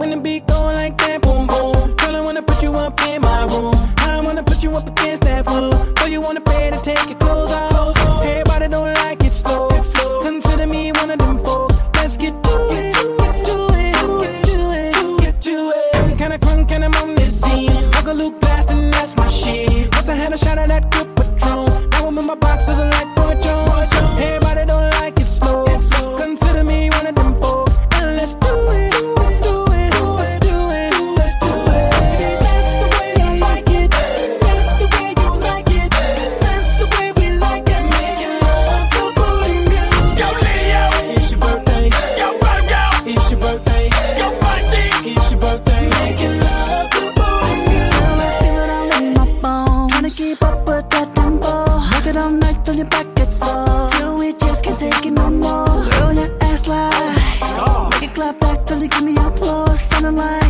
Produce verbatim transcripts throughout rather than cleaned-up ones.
when the beat go like that, boom boom. Girl, I wanna put you up in my room. I wanna put you up against that wall. So you wanna pay to take your clothes off. Everybody don't like it slow. Consider me one of them folk. Let's get to it, get to it, get to it, get to it. I'm kinda crunk and I'm on this scene. Like a Luke blast and that's my shit. Once I had a shot of that good Patron. Now I'm in my boxes and like Boy Jones. Everybody don't like it slow. Consider me one of them folk. And let's do it, let's do it, let's do it, let's do it. That's the way I like it. That's the way you like it. That's the way we like it. Making love to booty music. Yo, Leo, It's your birthday. yo, Virgo, It's your birthday. yo, Pisces. It's your birthday. Making love to booty music. Feel it all in my bones. Tryna keep up with that tempo. Rock it all night till your back gets sore. Till we just can't take it no more. Girl, your ass like make it clap back till you give me applause. Sounding like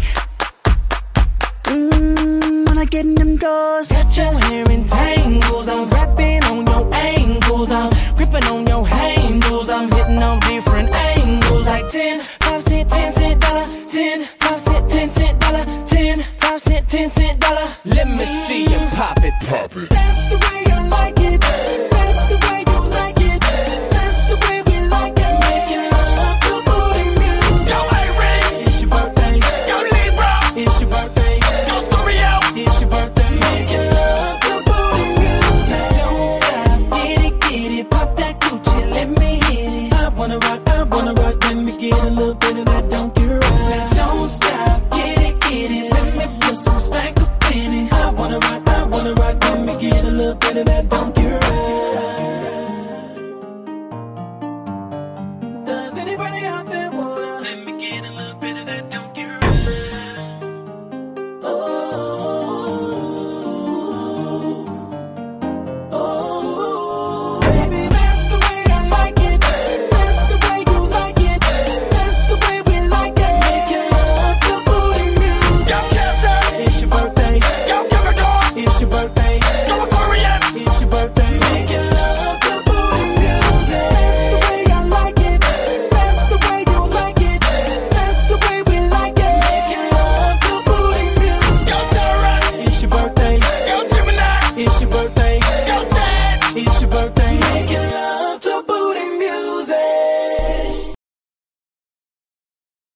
mmm when I get in them drawers. Got your hair in tangles. I'm rapping on your ankles. I'm gripping on your handles. I'm hitting on different angles. Like ten, five cent, ten cent dollar. ten, five cent, ten cent dollar. ten, five cent, ten cent dollar. Let me see you pop it, pop it. That's the way I like it. That's the way you like it. That's the way we like it. Making love to booty music. Yo, Aries, It's your birthday. yo, Libra, It's your birthday. yo, Scorpio. It's your birthday. Making love to booty music. Don't stop. Get it, get it. Pop that Gucci. Let me hit it. I wanna rock, I wanna rock. Let me get a little bit of that donkey ride. Don't stop. Get it, get it. Let me put some stank up in it. I wanna rock, I wanna rock. Let me get a little bit of that donkey ride. Does anybody out there